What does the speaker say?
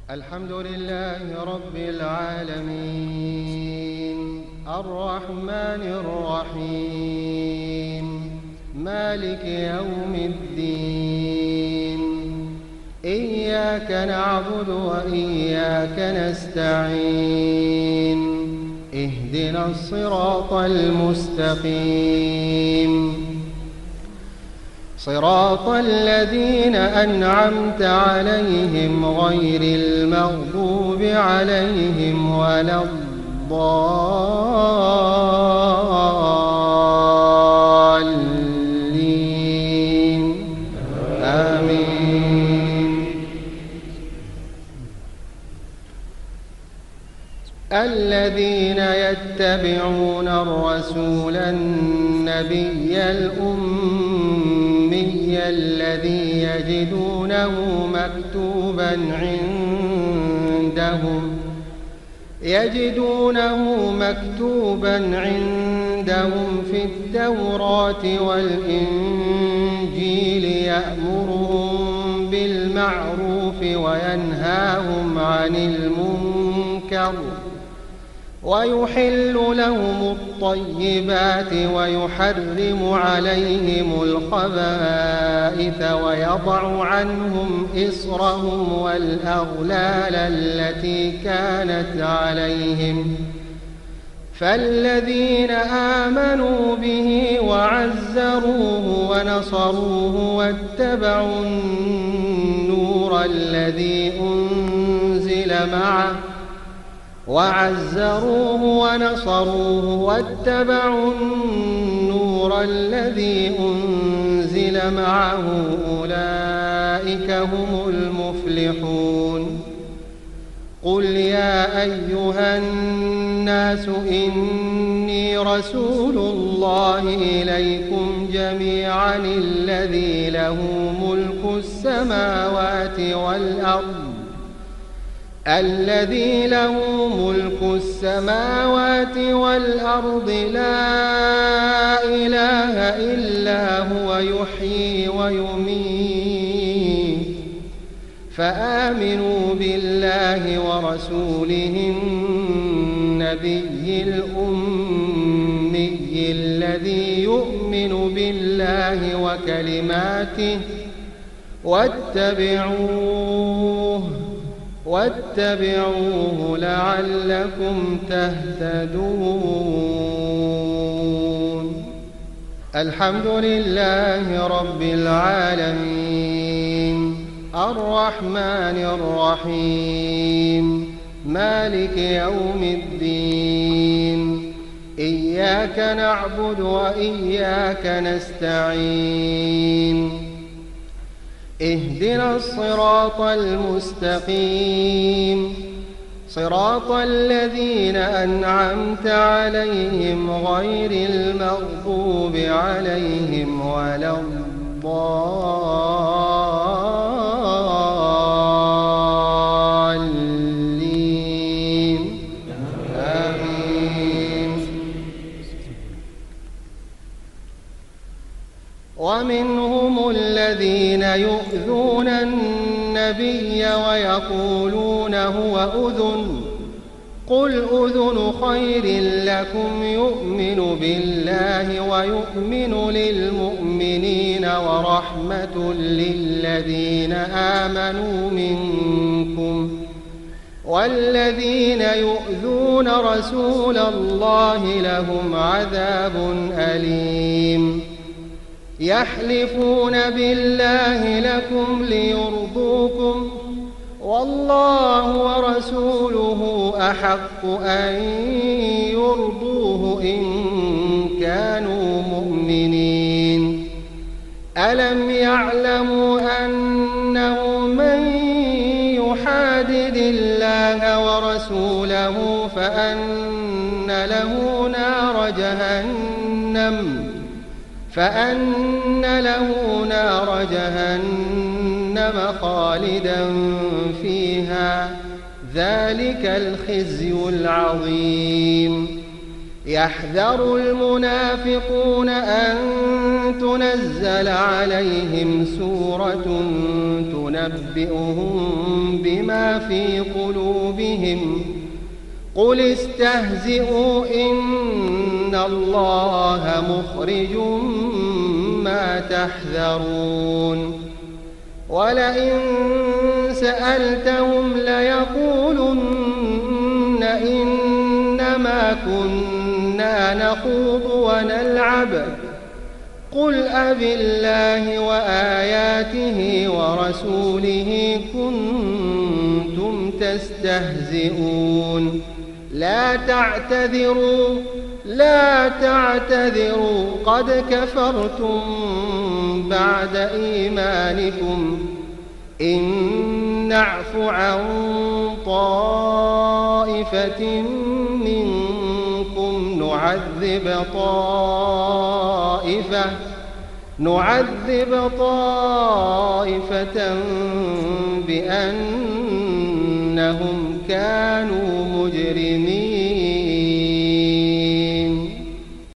الحمد لله رب العالمين الرحمن الرحيم مالك يوم الدين إياك نعبد وإياك نستعين اهدنا الصراط المستقيم صراط الذين أنعمت عليهم غير المغضوب عليهم ولا الضالين آمين. الذين يتبعون الرسول النبي الأمي الذي يجدونه مكتوبا عندهم في التوراة والإنجيل يأمرهم بالمعروف وينهاهم عن المنكر ويحل لهم الطيبات ويحرم عليهم الخبائث ويضع عنهم إصرهم والأغلال التي كانت عليهم فالذين آمنوا به وعزروه ونصروه واتبعوا النور الذي أنزل معه أولئك هم المفلحون. قل يا أيها الناس إني رسول الله إليكم جميعا الذي له ملك السماوات والأرض لا إله إلا هو يحيي ويميت فآمنوا بالله ورسوله النبي الأمي الذي يؤمن بالله وكلماته واتبعوه لعلكم تهتدون. الحمد لله رب العالمين الرحمن الرحيم مالك يوم الدين إياك نعبد وإياك نستعين اهدنا الصراط المستقيم صراط الذين أنعمت عليهم غير المغضوب عليهم ولا الضالين آمين. ومنهم الذين يؤذون النبي ويقولون هو أذن قل أذن خير لكم يؤمن بالله ويؤمن للمؤمنين ورحمة للذين آمنوا منكم والذين يؤذون رسول الله لهم عذاب أليم. يحلفون بالله لكم ليرضوكم والله ورسوله أحق أن يرضوه إن كانوا مؤمنين. ألم يعلموا أنه من يحادد الله ورسوله فأن له نار جهنم خالدا فيها ذلك الخزي العظيم. يحذر المنافقون أن تنزل عليهم سورة تنبئهم بما في قلوبهم قل استهزئوا إن الله مخرج ما تحذرون ولئن سألتهم ليقولن إنما كنا نخوض ونلعب قل أبالله وآياته ورسوله كنتم تستهزئون لا تعتذروا قد كفرتم بعد إيمانكم إن نعف عن طائفة منكم نعذب طائفة بأنهم كانوا مجرمين